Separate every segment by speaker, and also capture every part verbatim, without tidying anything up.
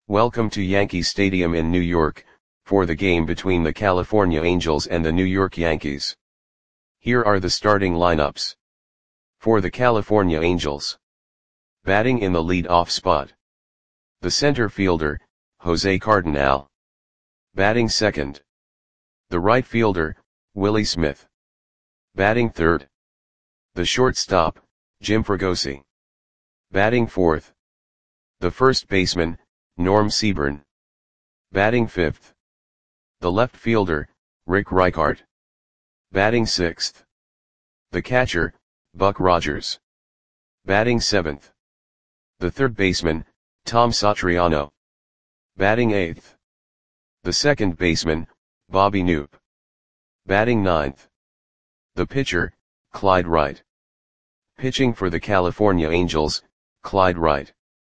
Speaker 1: Welcome to Yankee Stadium in New York, for the game between the California Angels and the New York Yankees. Here are the starting lineups. For the California Angels. Batting in the lead-off spot. The center fielder, Jose Cardenal. Batting second. The right fielder, Willie Smith. Batting third. The shortstop, Jim Fregosi. Batting fourth. The first baseman, Norm Seaborn. Batting fifth. The left fielder, Rick Reichart. Batting sixth. The catcher, Buck Rogers. Batting seventh. The third baseman, Tom Satriano. Batting eighth. The second baseman, Bobby Knoop. Batting ninth. The pitcher, Clyde Wright. Pitching for the California Angels, Clyde Wright.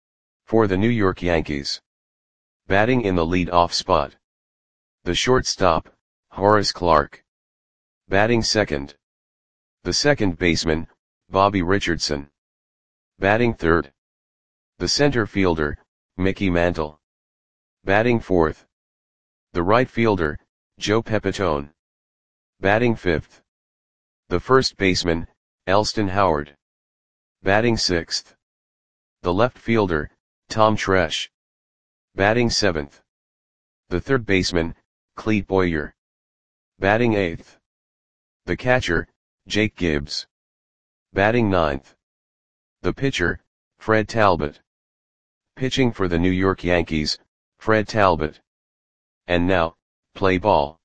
Speaker 1: For the New York Yankees. Batting in the lead-off spot. The shortstop, Horace Clarke. Batting second. The second baseman, Bobby Richardson. Batting third. The center fielder, Mickey Mantle. Batting fourth. The right fielder, Joe Pepitone. Batting fifth. The first baseman, Elston Howard. Batting sixth. The left fielder, Tom Tresh. Batting seventh. The third baseman, Clete Boyer. Batting eighth. The catcher, Jake Gibbs. Batting ninth. The pitcher, Fred Talbot. Pitching for the New York Yankees, Fred Talbot. And now, play ball.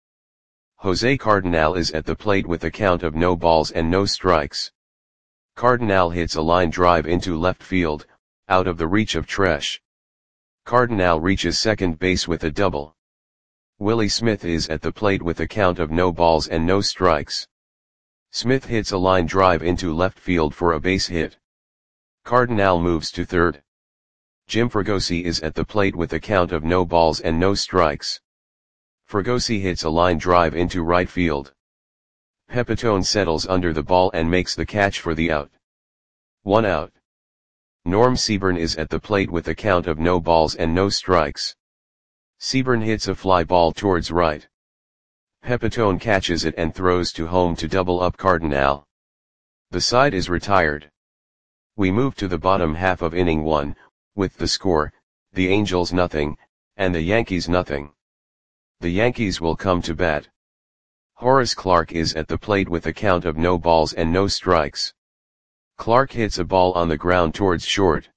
Speaker 1: Jose Cardenal is at the plate with a count of no balls and no strikes. Cardenal hits a line drive into left field, out of the reach of Tresh. Cardenal reaches second base with a double. Willie Smith is at the plate with a count of no balls and no strikes. Smith hits a line drive into left field for a base hit. Cardenal moves to third. Jim Fregosi is at the plate with a count of no balls and no strikes. Fregosi hits a line drive into right field. Pepitone settles under the ball and makes the catch for the out. One out. Norm Seaborn is at the plate with a count of no balls and no strikes. Seaborn hits a fly ball towards right. Pepitone catches it and throws to home to double up Cardenal. The side is retired. We move to the bottom half of inning one, with the score, the Angels nothing, and the Yankees nothing. The Yankees will come to bat. Horace Clarke is at the plate with a count of no balls and no strikes. Clarke hits a ball on the ground towards short.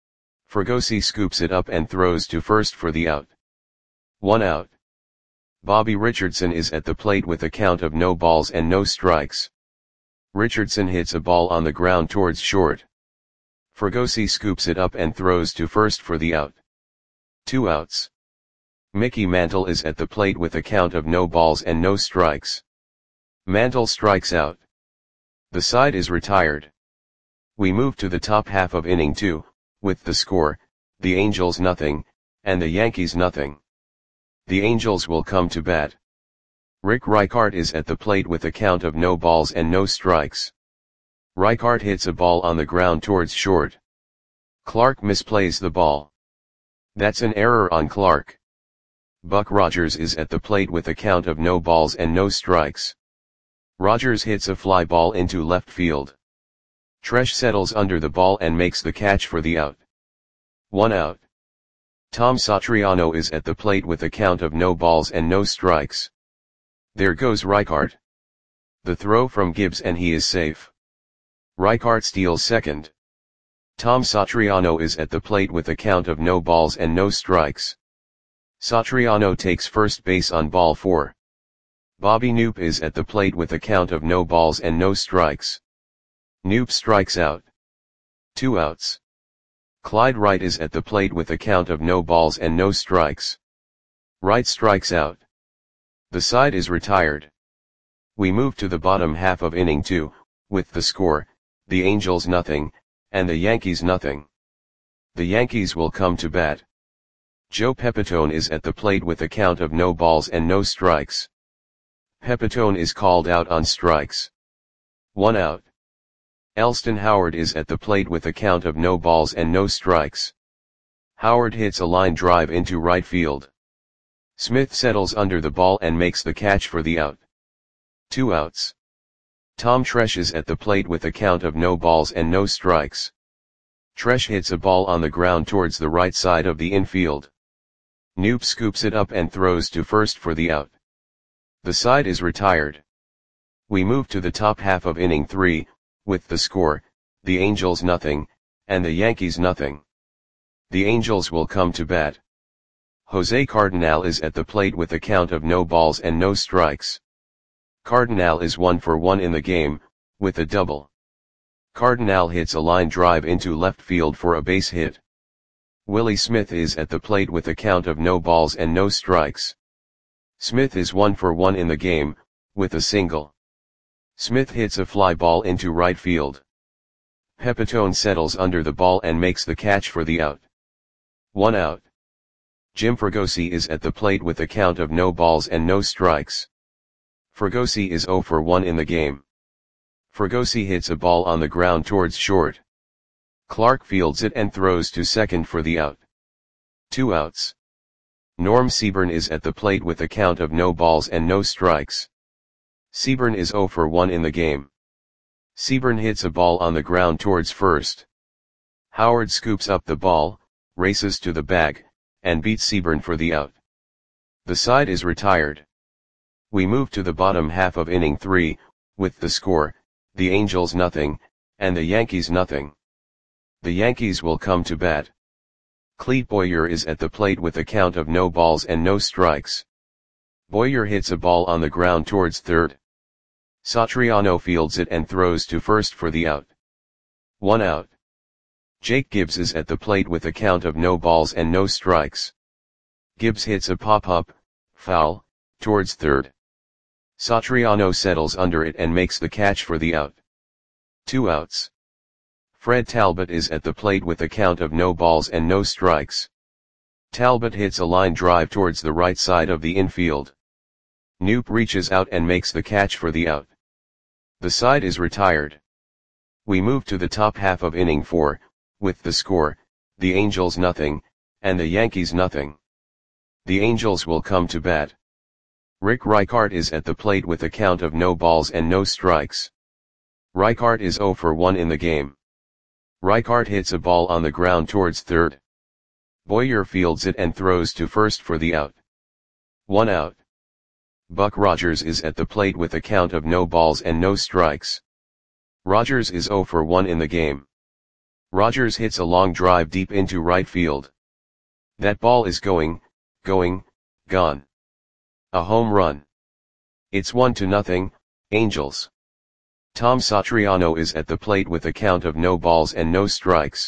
Speaker 1: Fregosi scoops it up and throws to first for the out. One out. Bobby Richardson is at the plate with a count of no balls and no strikes. Richardson hits a ball on the ground towards short. Fregosi scoops it up and throws to first for the out. Two outs. Mickey Mantle is at the plate with a count of no balls and no strikes. Mantle strikes out. The side is retired. We move to the top half of inning two, with the score, the Angels nothing, and the Yankees nothing. The Angels will come to bat. Rick Reichart is at the plate with a count of no balls and no strikes. Reichart hits a ball on the ground towards short. Clarke misplays the ball. That's an error on Clarke. Buck Rogers is at the plate with a count of no balls and no strikes. Rogers hits a fly ball into left field. Tresh settles under the ball and makes the catch for the out. One out. Tom Satriano is at the plate with a count of no balls and no strikes. There goes Reichart. The throw from Gibbs and he is safe. Reichart steals second. Tom Satriano is at the plate with a count of no balls and no strikes. Satriano takes first base on ball four. Bobby Knoop is at the plate with a count of no balls and no strikes. Knoop strikes out. Two outs. Clyde Wright is at the plate with a count of no balls and no strikes. Wright strikes out. The side is retired. We move to the bottom half of inning two, with the score, the Angels nothing, and the Yankees nothing. The Yankees will come to bat. Joe Pepitone is at the plate with a count of no balls and no strikes. Pepitone is called out on strikes. One out. Elston Howard is at the plate with a count of no balls and no strikes. Howard hits a line drive into right field. Smith settles under the ball and makes the catch for the out. Two outs. Tom Tresh is at the plate with a count of no balls and no strikes. Tresh hits a ball on the ground towards the right side of the infield. Knoop scoops it up and throws to first for the out. The side is retired. We move to the top half of inning three, with the score, the Angels nothing, and the Yankees nothing. The Angels will come to bat. Jose Cardenal is at the plate with a count of no balls and no strikes. Cardenal is one for one in the game, with a double. Cardenal hits a line drive into left field for a base hit. Willie Smith is at the plate with a count of no balls and no strikes. Smith is one for one in the game, with a single. Smith hits a fly ball into right field. Pepitone settles under the ball and makes the catch for the out. One out. Jim Fregosi is at the plate with a count of no balls and no strikes. Fregosi is zero for one in the game. Fregosi hits a ball on the ground towards short. Clark fields it and throws to second for the out. Two outs. Norm Seaburn is at the plate with a count of no balls and no strikes. Seaburn is zero for one in the game. Seaburn hits a ball on the ground towards first. Howard scoops up the ball, races to the bag, and beats Seaburn for the out. The side is retired. We move to the bottom half of inning three, with the score, the Angels nothing, and the Yankees nothing. The Yankees will come to bat. Clete Boyer is at the plate with a count of no balls and no strikes. Boyer hits a ball on the ground towards third. Satriano fields it and throws to first for the out. One out. Jake Gibbs is at the plate with a count of no balls and no strikes. Gibbs hits a pop-up, foul, towards third. Satriano settles under it and makes the catch for the out. Two outs. Fred Talbot is at the plate with a count of no balls and no strikes. Talbot hits a line drive towards the right side of the infield. Knoop reaches out and makes the catch for the out. The side is retired. We move to the top half of inning four, with the score, the Angels nothing, and the Yankees nothing. The Angels will come to bat. Rick Reichart is at the plate with a count of no balls and no strikes. Reichart is zero for one in the game. Reichart hits a ball on the ground towards third. Boyer fields it and throws to first for the out. One out. Buck Rogers is at the plate with a count of no balls and no strikes. Rogers is zero for one in the game. Rogers hits a long drive deep into right field. That ball is going, going, gone. A home run. It's one to nothing, Angels. Tom Satriano is at the plate with a count of no balls and no strikes.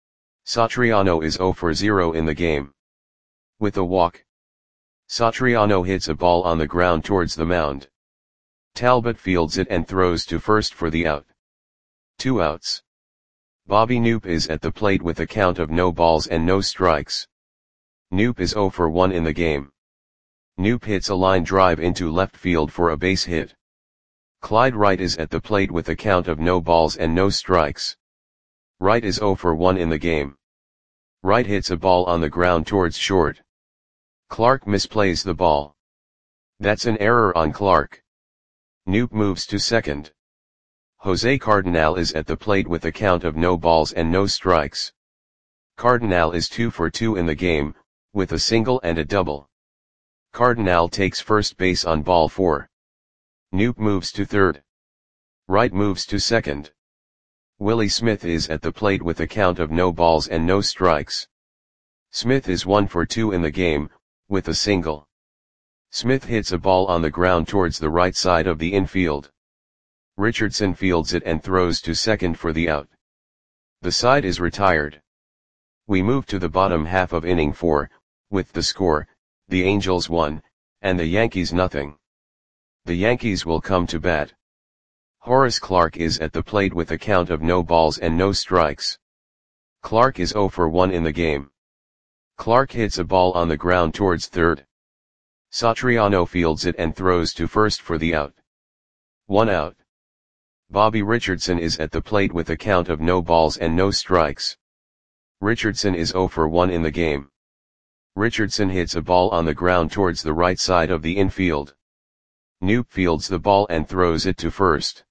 Speaker 1: Satriano is zero for zero in the game. With a walk. Satriano hits a ball on the ground towards the mound. Talbot fields it and throws to first for the out. Two outs. Bobby Knoop is at the plate with a count of no balls and no strikes. Knoop is zero for one in the game. Knoop hits a line drive into left field for a base hit. Clyde Wright is at the plate with a count of no balls and no strikes. Wright is zero for one in the game. Wright hits a ball on the ground towards short. Clark misplays the ball. That's an error on Clark. Knoop moves to second. Jose Cardenal is at the plate with a count of no balls and no strikes. Cardenal is two for two in the game, with a single and a double. Cardenal takes first base on ball four. Knoop moves to third. Wright moves to second. Willie Smith is at the plate with a count of no balls and no strikes. Smith is one for two in the game, with a single. Smith hits a ball on the ground towards the right side of the infield. Richardson fields it and throws to second for the out. The side is retired. We move to the bottom half of inning four, with the score, the Angels one, and the Yankees nothing. The Yankees will come to bat. Horace Clarke is at the plate with a count of no balls and no strikes. Clarke is zero for one in the game. Clarke hits a ball on the ground towards third. Satriano fields it and throws to first for the out. One out. Bobby Richardson is at the plate with a count of no balls and no strikes. Richardson is zero for one in the game. Richardson hits a ball on the ground towards the right side of the infield. Knoop fields the ball and throws it to first.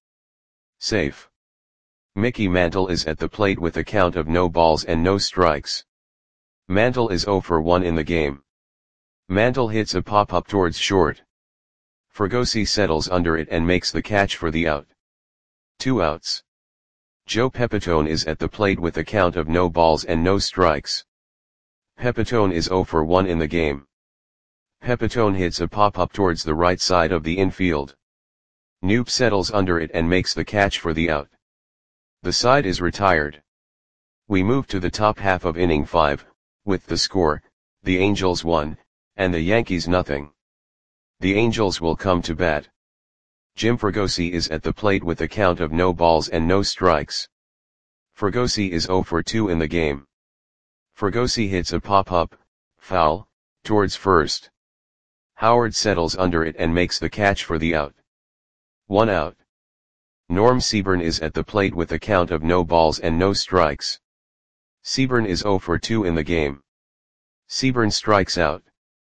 Speaker 1: Safe. Mickey Mantle is at the plate with a count of no balls and no strikes. Mantle is zero for one in the game. Mantle hits a pop-up towards short. Fregosi settles under it and makes the catch for the out. Two outs. Joe Pepitone is at the plate with a count of no balls and no strikes. Pepitone is zero for one in the game. Pepitone hits a pop-up towards the right side of the infield. Knoop settles under it and makes the catch for the out. The side is retired. We move to the top half of inning five, with the score, the Angels one, and the Yankees nothing. The Angels will come to bat. Jim Fregosi is at the plate with a count of no balls and no strikes. Fregosi is zero for two in the game. Fregosi hits a pop-up, foul, towards first. Howard settles under it and makes the catch for the out. One out. Norm Seaburn is at the plate with a count of no balls and no strikes. Seaburn is zero for two in the game. Seaburn strikes out.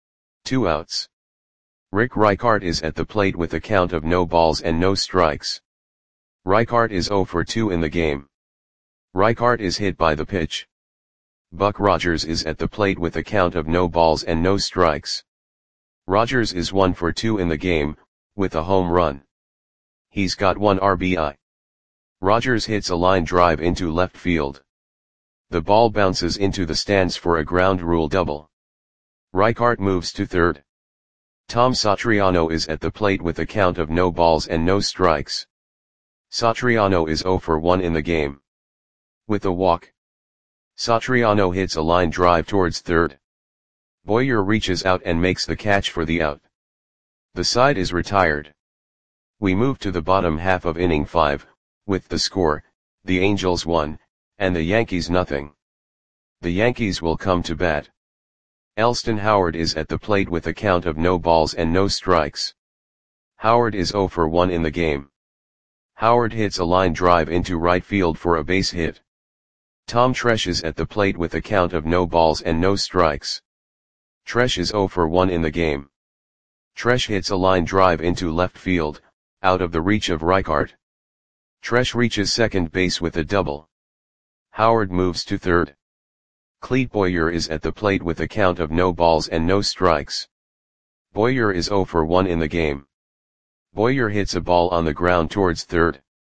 Speaker 1: Two outs. Rick Reichart is at the plate with a count of no balls and no strikes. Reichart is zero for two in the game. Reichart is hit by the pitch. Buck Rogers is at the plate with a count of no balls and no strikes. Rogers is one for two in the game, with a home run. He's got one R B I. Rogers hits a line drive into left field. The ball bounces into the stands for a ground rule double. Reichart moves to third. Tom Satriano is at the plate with a count of no balls and no strikes. Satriano is zero for one in the game. With a walk. Satriano hits a line drive towards third. Boyer reaches out and makes the catch for the out. The side is retired. We move to the bottom half of inning five, with the score, the Angels one, and the Yankees nothing. The Yankees will come to bat. Elston Howard is at the plate with a count of no balls and no strikes. Howard is zero for one in the game. Howard hits a line drive into right field for a base hit. Tom Tresh is at the plate with a count of no balls and no strikes. Tresh is zero for one in the game. Tresh hits a line drive into left field, out of the reach of Reichart. Tresh reaches second base with a double. Howard moves to third. Clete Boyer is at the plate with a count of no balls and no strikes. Boyer is zero for one in the game. Boyer hits a ball on the ground towards third.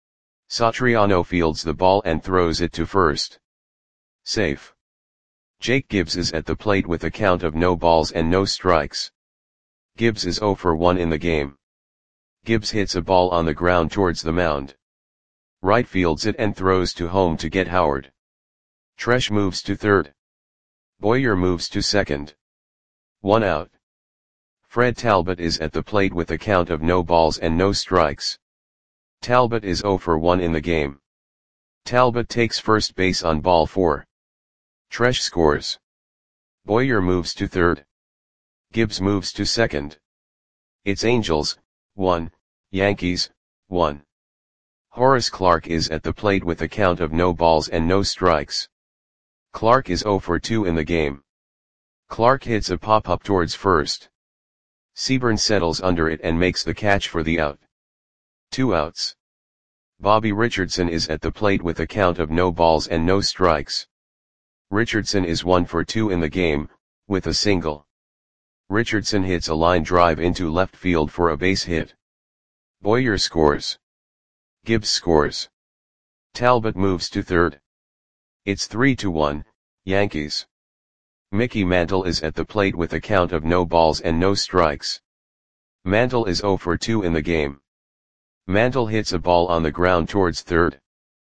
Speaker 1: Satriano fields the ball and throws it to first. Safe. Jake Gibbs is at the plate with a count of no balls and no strikes. Gibbs is zero for one in the game. Gibbs hits a ball on the ground towards the mound. Right fields it and throws to home to get Howard. Tresh moves to third. Boyer moves to second. One out. Fred Talbot is at the plate with a count of no balls and no strikes. Talbot is zero for one in the game. Talbot takes first base on ball four. Tresh scores. Boyer moves to third. Gibbs moves to second. It's Angels, one, Yankees, one. Horace Clarke is at the plate with a count of no balls and no strikes. Clarke is zero for two in the game. Clarke hits a pop-up towards first. Seaburn settles under it and makes the catch for the out. Two outs. Bobby Richardson is at the plate with a count of no balls and no strikes. Richardson is one for two in the game, with a single. Richardson hits a line drive into left field for a base hit. Boyer scores. Gibbs scores. Talbot moves to third. It's three to one, Yankees. Mickey Mantle is at the plate with a count of no balls and no strikes. Mantle is zero for two in the game. Mantle hits a ball on the ground towards third.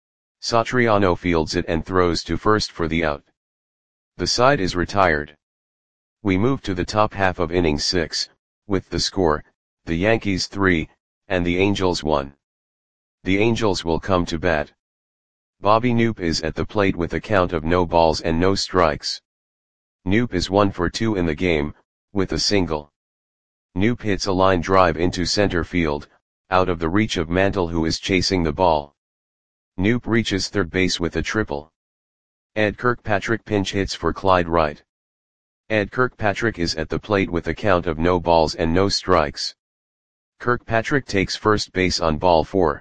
Speaker 1: Satriano fields it and throws to first for the out. The side is retired. We move to the top half of inning six, with the score, the Yankees three, and the Angels one. The Angels will come to bat. Bobby Knoop is at the plate with a count of no balls and no strikes. Knoop is one for two in the game, with a single. Knoop hits a line drive into center field, out of the reach of Mantle who is chasing the ball. Knoop reaches third base with a triple. Ed Kirkpatrick pinch hits for Clyde Wright. Ed Kirkpatrick is at the plate with a count of no balls and no strikes. Kirkpatrick takes first base on ball four.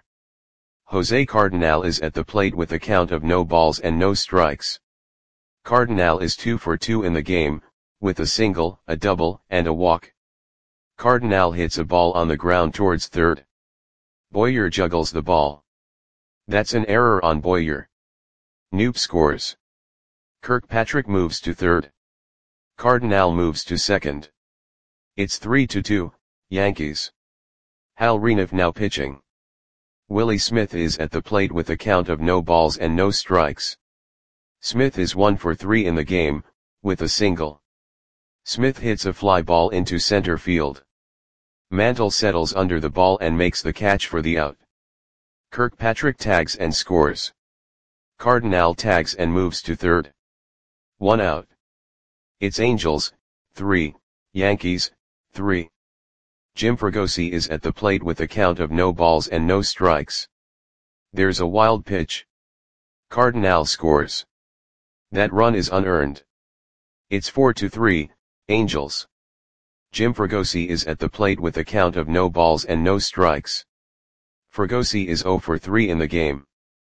Speaker 1: Jose Cardinal is at the plate with a count of no balls and no strikes. Cardinal is two for two in the game, with a single, a double, and a walk. Cardinal hits a ball on the ground towards third. Boyer juggles the ball. That's an error on Boyer. Noop scores. Kirkpatrick moves to third. Cardinal moves to second. It's three to two, Yankees. Hal Reniff now pitching. Willie Smith is at the plate with a count of no balls and no strikes. Smith is one for three in the game, with a single. Smith hits a fly ball into center field. Mantle settles under the ball and makes the catch for the out. Kirkpatrick tags and scores. Cardinal tags and moves to third. One out. It's Angels, three, Yankees, three. Jim Fregosi is at the plate with a count of no balls and no strikes. There's a wild pitch. Cardinal scores. That run is unearned. It's four to three, Angels. Jim Fregosi is at the plate with a count of no balls and no strikes. Fregosi is zero for three in the game.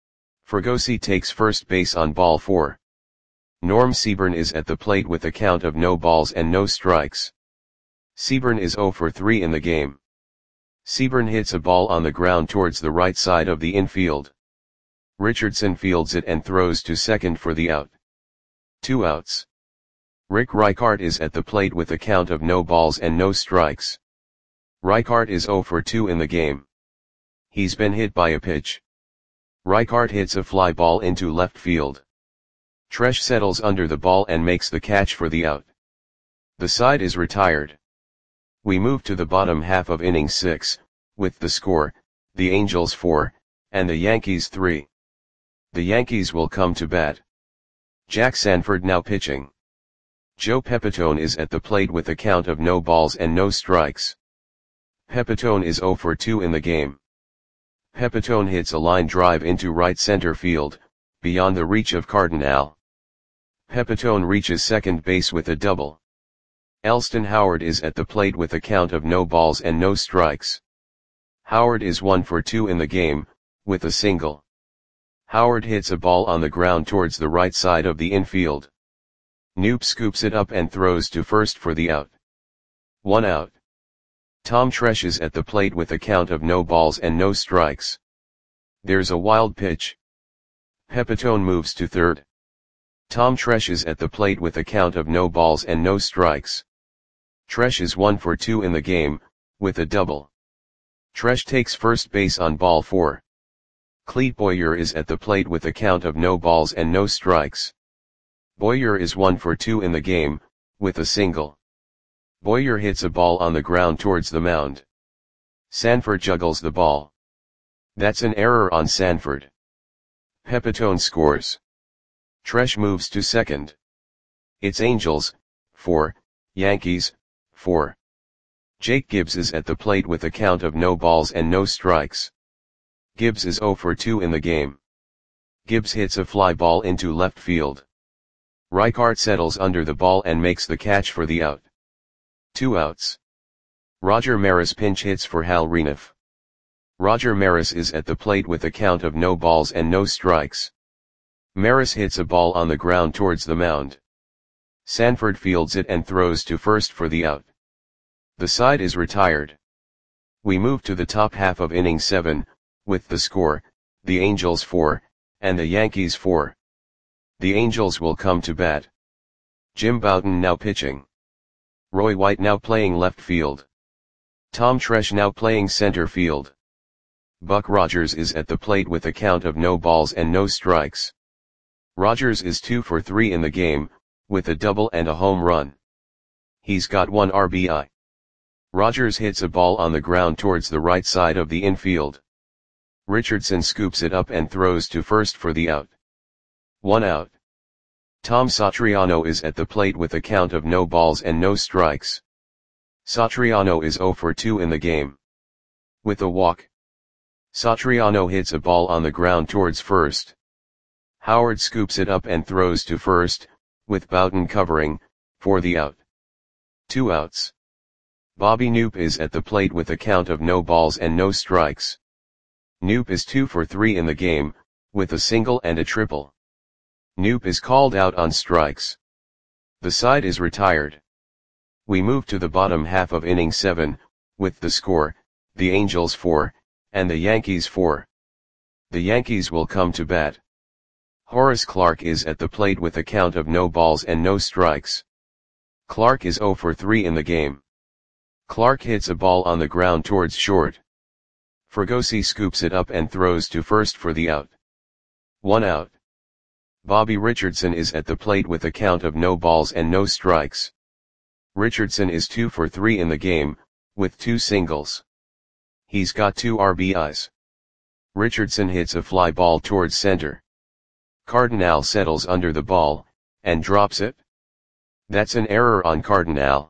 Speaker 1: Fregosi takes first base on ball four. Norm Seaburn is at the plate with a count of no balls and no strikes. Seaburn is zero for three in the game. Seaburn hits a ball on the ground towards the right side of the infield. Richardson fields it and throws to second for the out. Two outs. Rick Reichart is at the plate with a count of no balls and no strikes. Reichart is zero for two in the game. He's been hit by a pitch. Reichart hits a fly ball into left field. Tresh settles under the ball and makes the catch for the out. The side is retired. We move to the bottom half of inning six, with the score, the Angels four, and the Yankees three. The Yankees will come to bat. Jack Sanford now pitching. Joe Pepitone is at the plate with a count of no balls and no strikes. Pepitone is zero for two in the game. Pepitone hits a line drive into right center field, beyond the reach of Cardinal. Pepitone reaches second base with a double. Elston Howard is at the plate with a count of no balls and no strikes. Howard is one for two in the game, with a single. Howard hits a ball on the ground towards the right side of the infield. Noop scoops it up and throws to first for the out. One out. Tom Tresh is at the plate with a count of no balls and no strikes. There's a wild pitch. Pepitone moves to third. Tom Tresh is at the plate with a count of no balls and no strikes. Tresh is one for two in the game, with a double. Tresh takes first base on ball four. Clete Boyer is at the plate with a count of no balls and no strikes. Boyer is one for two in the game, with a single. Boyer hits a ball on the ground towards the mound. Sanford juggles the ball. That's an error on Sanford. Pepitone scores. Tresh moves to second. It's Angels, four, Yankees, four. Jake Gibbs is at the plate with a count of no balls and no strikes. Gibbs is zero for two in the game. Gibbs hits a fly ball into left field. Reichart settles under the ball and makes the catch for the out. Two outs. Roger Maris pinch hits for Hal Reniff. Roger Maris is at the plate with a count of no balls and no strikes. Maris hits a ball on the ground towards the mound. Sanford fields it and throws to first for the out. The side is retired. We move to the top half of inning seven, with the score, the Angels four, and the Yankees four. The Angels will come to bat. Jim Bouton now pitching. Roy White now playing left field. Tom Tresh now playing center field. Buck Rogers is at the plate with a count of no balls and no strikes. Rogers is two for three in the game, with a double and a home run. He's got one R B I. Rogers hits a ball on the ground towards the right side of the infield. Richardson scoops it up and throws to first for the out. One out. Tom Satriano is at the plate with a count of no balls and no strikes. Satriano is zero for two in the game. With a walk. Satriano hits a ball on the ground towards first. Howard scoops it up and throws to first, with Boughton covering, for the out. Two outs. Bobby Knoop is at the plate with a count of no balls and no strikes. Knoop is two for three in the game, with a single and a triple. Knoop is called out on strikes. The side is retired. We move to the bottom half of inning seven, with the score, the Angels four, and the Yankees four. The Yankees will come to bat. Horace Clarke is at the plate with a count of no balls and no strikes. Clarke is zero for three in the game. Clarke hits a ball on the ground towards short. Fregosi scoops it up and throws to first for the out. One out. Bobby Richardson is at the plate with a count of no balls and no strikes. Richardson is two for three in the game, with two singles. He's got two R B Is. Richardson hits a fly ball towards center. Cardinal settles under the ball, and drops it. That's an error on Cardinal.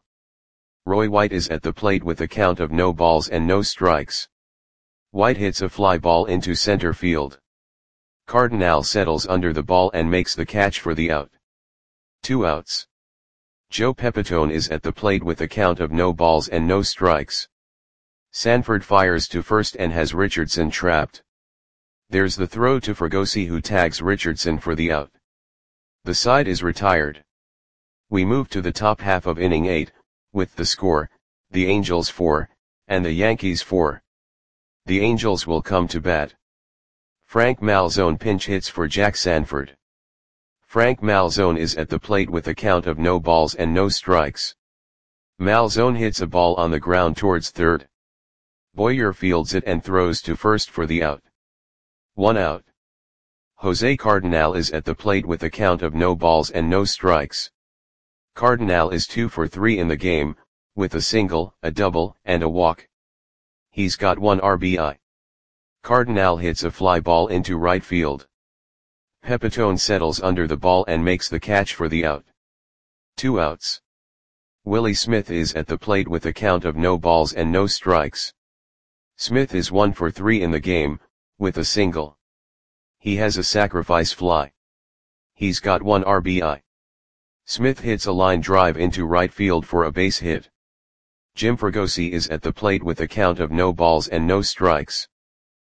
Speaker 1: Roy White is at the plate with a count of no balls and no strikes. White hits a fly ball into center field. Cardinal settles under the ball and makes the catch for the out. Two outs. Joe Pepitone is at the plate with a count of no balls and no strikes. Sanford fires to first and has Richardson trapped. There's the throw to Fregosi, who tags Richardson for the out. The side is retired. We move to the top half of inning eight, with the score, the Angels four, and the Yankees four. The Angels will come to bat. Frank Malzone pinch hits for Jack Sanford. Frank Malzone is at the plate with a count of no balls and no strikes. Malzone hits a ball on the ground towards third. Boyer fields it and throws to first for the out. One out. Jose Cardinal is at the plate with a count of no balls and no strikes. Cardinal is two for three in the game, with a single, a double, and a walk. He's got one R B I. Cardinal hits a fly ball into right field. Pepitone settles under the ball and makes the catch for the out. Two outs. Willie Smith is at the plate with a count of no balls and no strikes. Smith is one for three in the game, with a single. He has a sacrifice fly. He's got one R B I. Smith hits a line drive into right field for a base hit. Jim Fregosi is at the plate with a count of no balls and no strikes.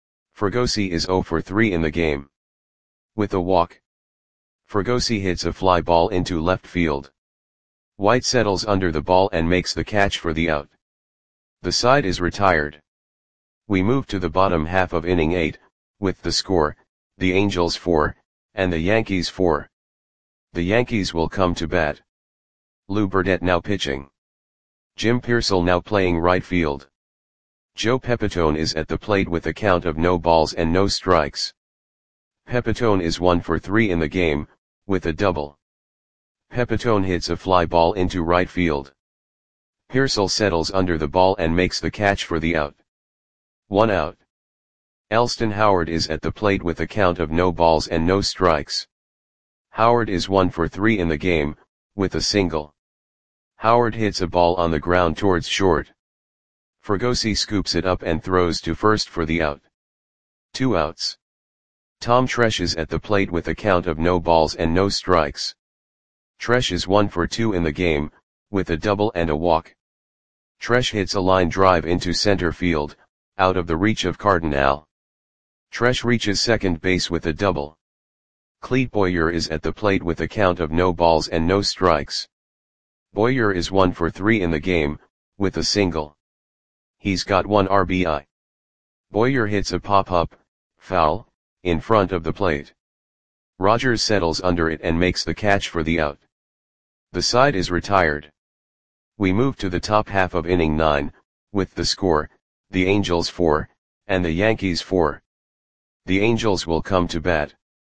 Speaker 1: Fregosi is zero for three in the game. With a walk. Fregosi hits a fly ball into left field. White settles under the ball and makes the catch for the out. The side is retired. We move to the bottom half of inning eight, with the score, the Angels four, and the Yankees four. The Yankees will come to bat. Lou Burdett now pitching. Jim Pearsall now playing right field. Joe Pepitone is at the plate with a count of no balls and no strikes. Pepitone is one for three in the game, with a double. Pepitone hits a fly ball into right field. Pearsall settles under the ball and makes the catch for the out. One out. Elston Howard is at the plate with a count of no balls and no strikes. Howard is one for three in the game, with a single. Howard hits a ball on the ground towards short. Fregosi scoops it up and throws to first for the out. Two outs. Tom Tresh is at the plate with a count of no balls and no strikes. Tresh is one for two in the game, with a double and a walk. Tresh hits a line drive into center field, out of the reach of Cardinal. Tresh reaches second base with a double. Clete Boyer is at the plate with a count of no balls and no strikes. Boyer is one for three in the game, with a single. He's got one R B I. Boyer hits a pop-up, foul, in front of the plate. Rogers settles under it and makes the catch for the out. The side is retired. We move to the top half of inning nine, with the score, the Angels four, and the Yankees four. The Angels will come to bat.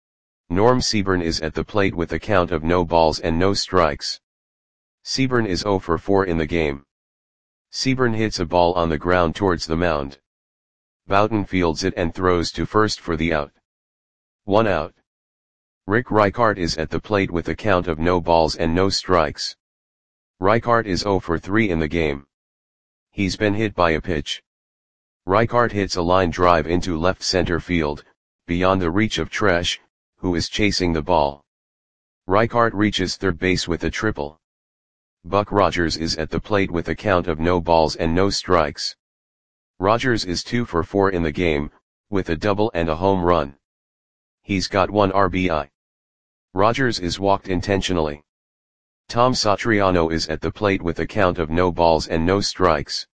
Speaker 1: Norm Seaburn is at the plate with a count of no balls and no strikes. Seaburn is zero for four in the game. Seaburn hits a ball on the ground towards the mound. Boughton fields it and throws to first for the out. One out. Rick Reichart is at the plate with a count of no balls and no strikes. Reichart is zero for three in the game. He's been hit by a pitch. Reichart hits a line drive into left center field, beyond the reach of Tresh, who is chasing the ball. Reichart reaches third base with a triple. Buck Rogers is at the plate with a count of no balls and no strikes. Rogers is two for four in the game, with a double and a home run. He's got one R B I. Rogers is walked intentionally. Tom Satriano is at the plate with a count of no balls and no strikes.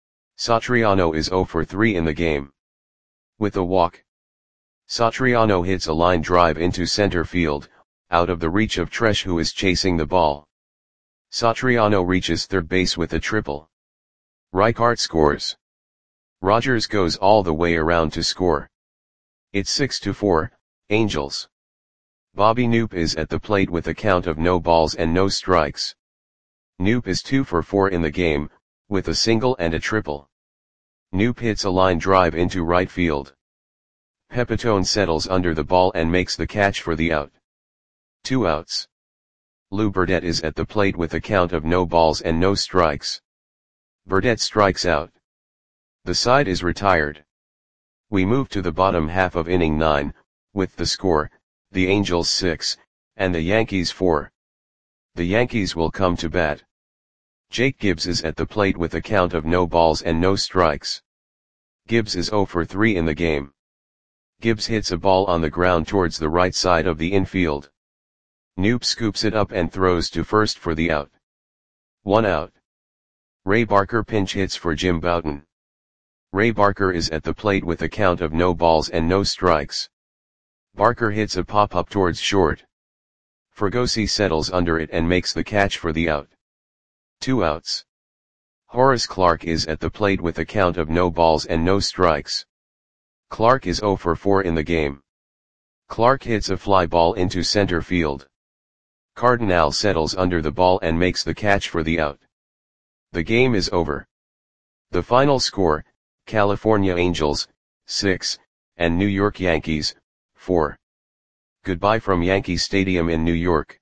Speaker 1: Satriano is zero for three in the game. With a walk. Satriano hits a line drive into center field, out of the reach of Tresh, who is chasing the ball. Satriano reaches third base with a triple. Reichart scores. Rogers goes all the way around to score. It's six to four, Angels. Bobby Knoop is at the plate with a count of no balls and no strikes. Knoop is two for four in the game, with a single and a triple. Knoop hits a line drive into right field. Pepitone settles under the ball and makes the catch for the out. Two outs. Lou Burdette is at the plate with a count of no balls and no strikes. Burdette strikes out. The side is retired. We move to the bottom half of inning nine, with the score, the Angels six, and the Yankees four. The Yankees will come to bat. Jake Gibbs is at the plate with a count of no balls and no strikes. Gibbs is zero for three in the game. Gibbs hits a ball on the ground towards the right side of the infield. Knoop scoops it up and throws to first for the out. One out. Ray Barker pinch hits for Jim Bouton. Ray Barker is at the plate with a count of no balls and no strikes. Barker hits a pop-up towards short. Fregosi settles under it and makes the catch for the out. Two outs. Horace Clarke is at the plate with a count of no balls and no strikes. Clarke is zero for four in the game. Clarke hits a fly ball into center field. Cardinal settles under the ball and makes the catch for the out. The game is over. The final score, California Angels, six, and New York Yankees, four. Goodbye from Yankee Stadium in New York.